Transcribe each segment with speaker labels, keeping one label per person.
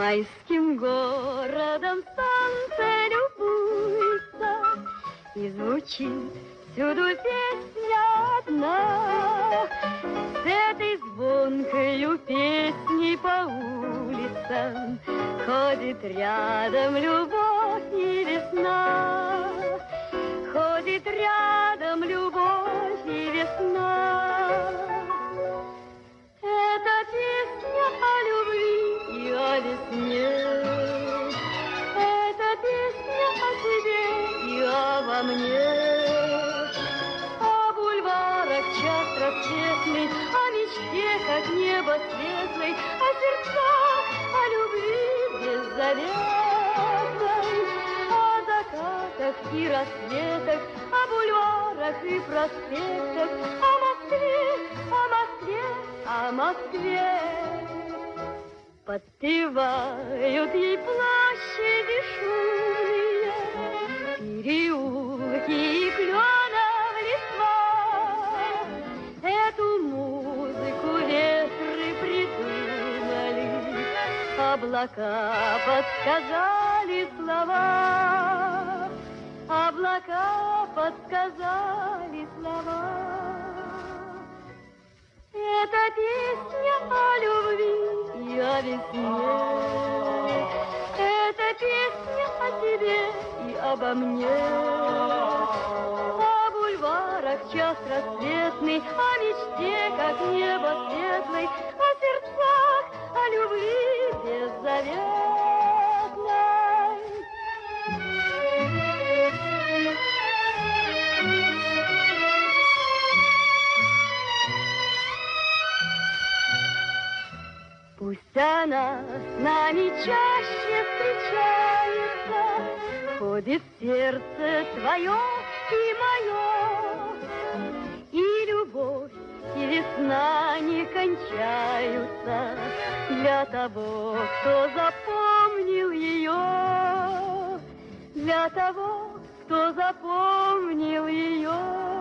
Speaker 1: Майским городом солнце любуется, и звучит всюду песня одна. С этой звонкою песней по улицам ходит рядом любовь и весна. Ходит рядом любовь и весна. Это песня о любви и о весне. Это песня о тебе и обо мне. О бульварах час рассветный, о мечте, как небо светлый, о сердцах, о любви беззаветной, о закатах и рассветах, о бульварах и проспектах, о Москве, о Москве, о Москве. Подпевают ей площади шумные, переулки и кленов листва. Эту музыку ветры придумали, облака подсказали слова. Облака подсказали слова. Это песня о любви и о весне. Это песня о тебе и обо мне. О бульварах час рассветный, о мечте, как небо светлый, о сердцах, о любви беззаветной. Пусть она с нами чаще встречается, ходит в сердце твое и мое, и любовь, и весна не кончаются для того, кто запомнил ее, для того, кто запомнил ее.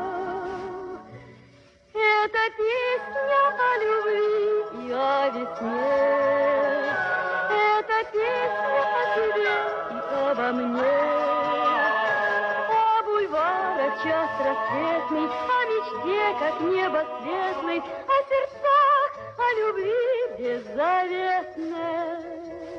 Speaker 1: Это песня о любви и о весне. Это песня о тебе и обо мне. О бульварах час рассветный, о мечте, как небо светлый, о сердцах, о любви беззаветной.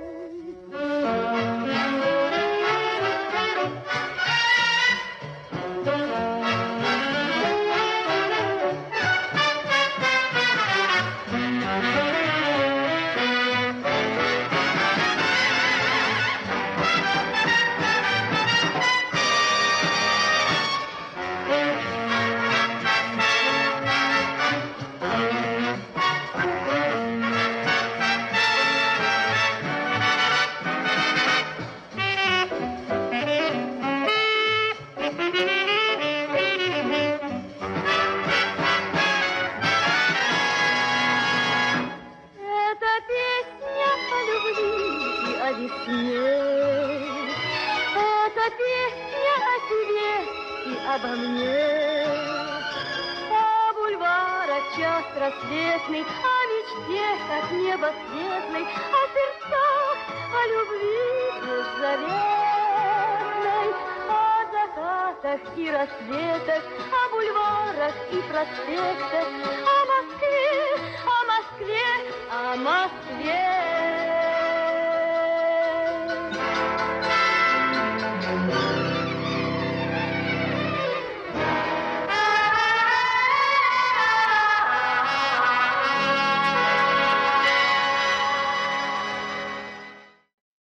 Speaker 1: Это песня о тебе и обо мне. О бульварах час рассветный, о мечте, как небо светлый, о сердцах, о любви беззаветной, о закатах и рассветах, о бульварах и проспектах, о Москве, о Москве, о Москве.